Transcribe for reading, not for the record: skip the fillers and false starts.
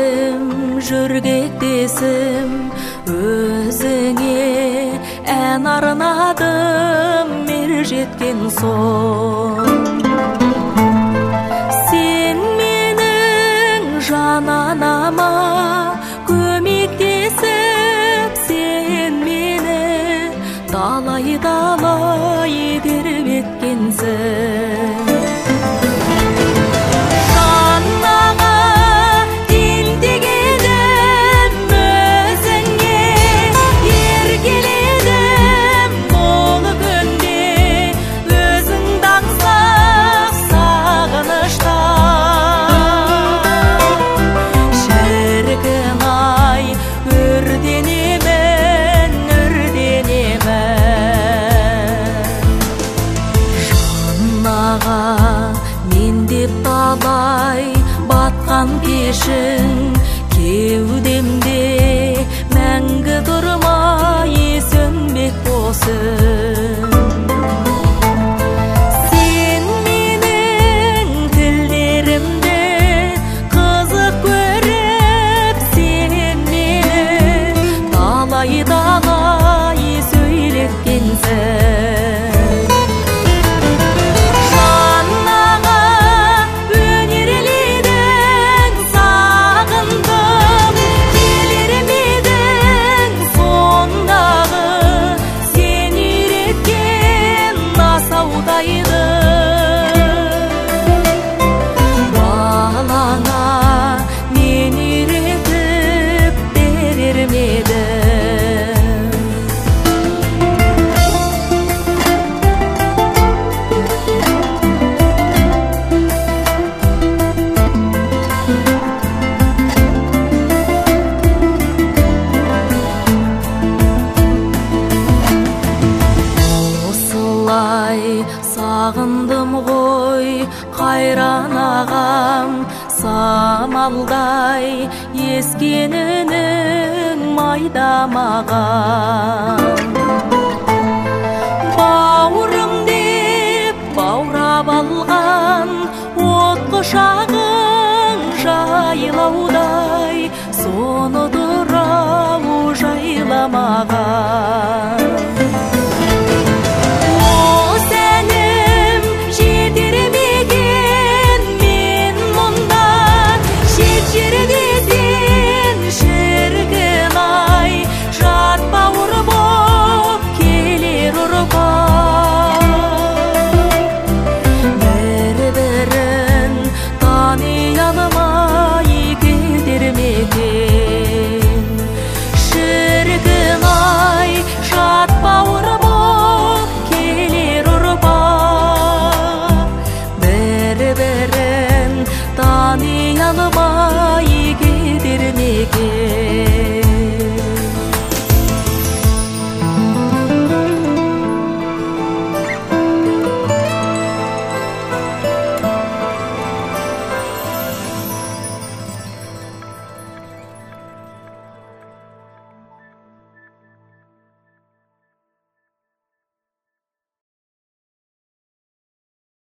жөргектесім, жөргектесім, өзіңе ән арнадым ер жеткен соң. Сен менің жан анама көмектесіп, сен мені талай тербеткенсің. Мен деп талай батқан кешің кеудемде мәңгі тұрмай сөнбек болсын. Сен менің тілдерімді қызық көріп, сен мені талай сөйлеткенсің. Сағындым ғой қайран ағам, самалдай ескен үнің майдамаған. Бауырым деп баурап алған от құшағың жайлаудай, соны тұрау жайламаған.